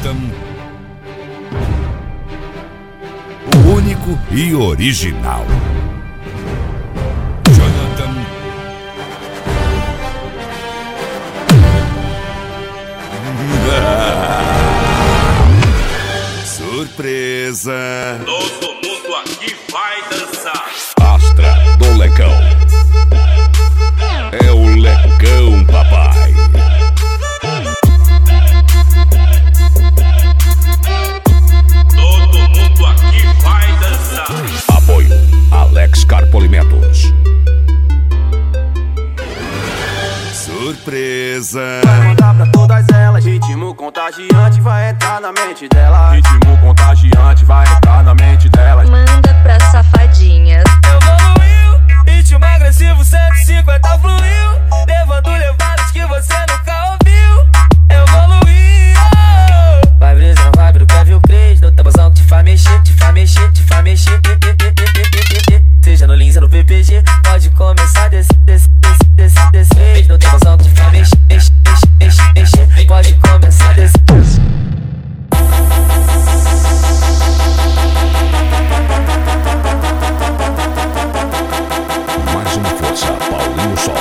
Jonathan, o único e original. Jonathan, surpresa. Todo mundo aqui vai dançar. Astra do Lecão. É o Lecão, papai. Todo mundo aqui vai dançar. Apoio Alex Carpolimentos. Surpresa. Vai mandar pra todas elas. Ritmo contagiante vai entrar na mente delas. Ritmo contagiante vai entrar na mente delas. Manda pra safadinhas. Evoluiu, ritmo agressivo 150 fluiu, levando levadas que você nunca ouviu. Evoluiu. Vai brisa na vibe do Kevin Cres, no tabuzão que te faz mexer, te faz mexer, te faz mexer. Seja no Lins ou no PPG, pode começar desse. No tabuzão que te faz mexer, pode começar desse. Mais uma força, Paulinho Sol.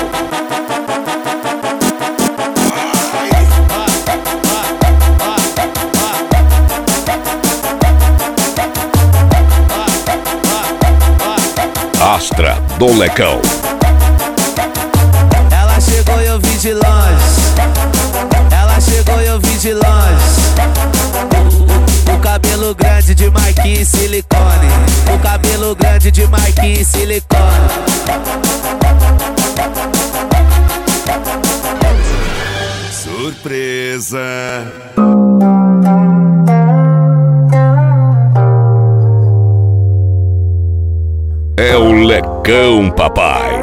Astra do Lecão. Ela chegou e eu vi de longe. Ela chegou e eu vi de longe. O cabelo grande de Marquinhos silicone. O cabelo grande de Marquinhos silicone. Surpresa. É o Lecão, papai.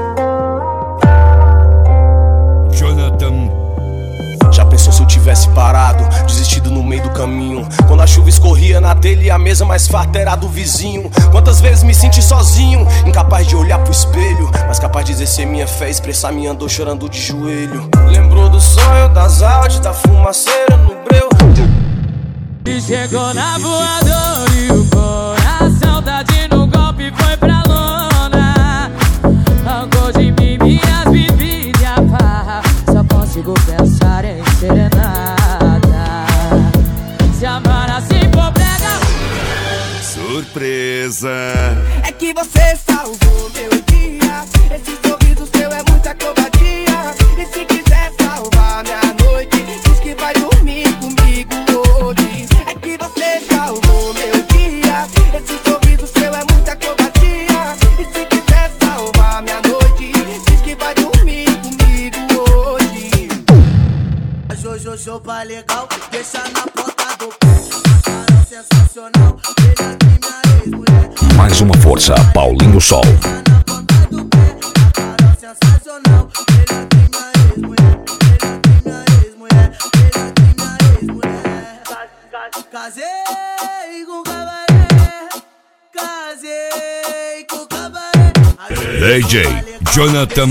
Jonathan, Já pensou se eu tivesse parado, desistido no meio do caminho? Quando a chuva escorria na telha e a mesa mais farta era do vizinho. Quantas vezes me senti sozinho, incapaz de olhar pro espelho, mas capaz de exercer minha fé, expressar minha dor chorando de joelho. Lembrou do sonho, das áudios, da fumaceira no breu. E chegou na voadora e o coração tá de no golpe foi pra lona. Arrancou de mim minhas bebidas e a farra. Só consigo pensar em serenata. Se amar assim for brega. surpresa. É que você salvou meu dia. Esse sorriso seu é muita covardia. E se quiser salvar minha noite, diz que vai dormir comigo hoje. É que você salvou meu dia. Esse sorriso seu é muita covardia. E se quiser salvar minha noite, diz que vai dormir comigo hoje. A Jojo Chopa legal, deixa na porta do carão sensacional. Ele aqui minha ex-mulher. Mais uma força, Paulinho Sol. Casei com cabaré, casei com cabaré. DJ Jonathan.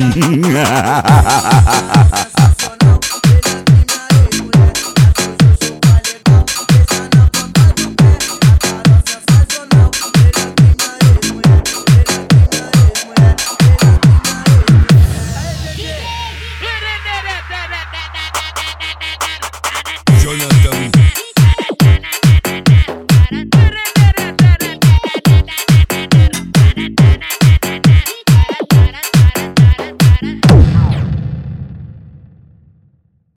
Jonathan.